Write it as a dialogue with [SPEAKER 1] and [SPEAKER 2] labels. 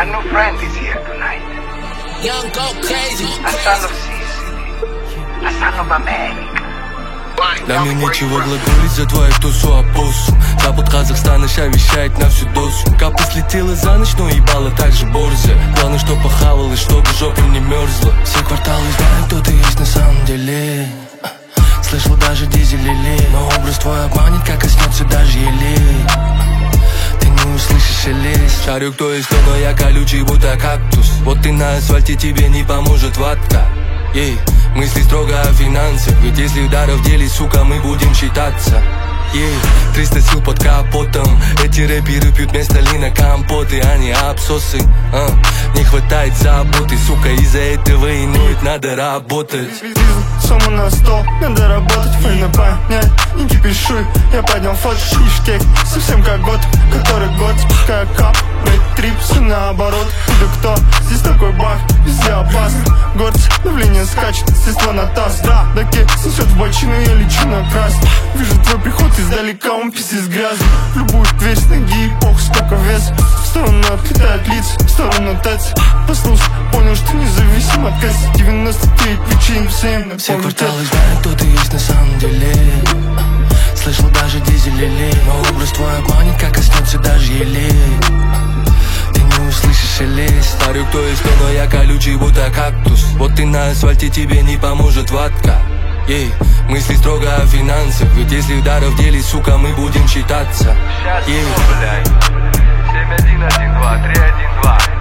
[SPEAKER 1] new friend is here tonight.
[SPEAKER 2] Young go crazy.
[SPEAKER 1] A son of Sicily. A son of America.
[SPEAKER 3] Да мне нечего глаголить за твою тусу опоссум. Запад Казахстана ща вещает на всю досу. Капа слетела за ночь, но ебала так же борзя. Главное, что похавалась, чтобы жопа не мерзла. Все кварталы знают, кто ты есть на самом деле. Слышал даже дизель-лили. Но образ твой обманет, как коснется даже елей. Ты не услышишь шелест. Шарю, кто есть кто, но я колючий, будто кактус. Вот ты на асфальте, тебе не поможет ватка. Ей, мысли строго о финансах. Ведь если ударов делить, сука, мы будем считаться. Ей, 300 сил под капотом. Эти рэперы пьют вместо лина компоты, а не абсосы. Не хватает заботы, сука, из-за этого и ноет, надо работать.
[SPEAKER 4] Сумму на стол, надо работать, фейна понять, не кипишуй. Я поднял фото, ништяк, совсем как год, который год спускаю кап, блять, трип, все наоборот. Ты кто? Здесь такой бах, везде опасно. Горцы, давление скачет, естественно на таз. Даки снесет в бочину, я лечу на красный. Вижу твой приход издалека, он пиздец грязный. В любую дверь с ноги и пох, сколько вес. В сторону отлетают лица, в сторону ТЭЦ. Послушай, понял, что независим от кассы. 99 причин всем.
[SPEAKER 3] Все кварталы знают, кто ты есть на самом деле. Слышал даже дизель-лили. Но образ твой обманет, как коснется даже елей. Ты не услышишь шелест. Старю, кто есть кто, но я колючий, будто кактус. Вот ты на асфальте, тебе не поможет ватка. Ей, мысли строго о финансах. Ведь если ударов делить, сука, мы будем считаться.
[SPEAKER 1] Сейчас, блядь. 7-1-1-2, 3-1-2.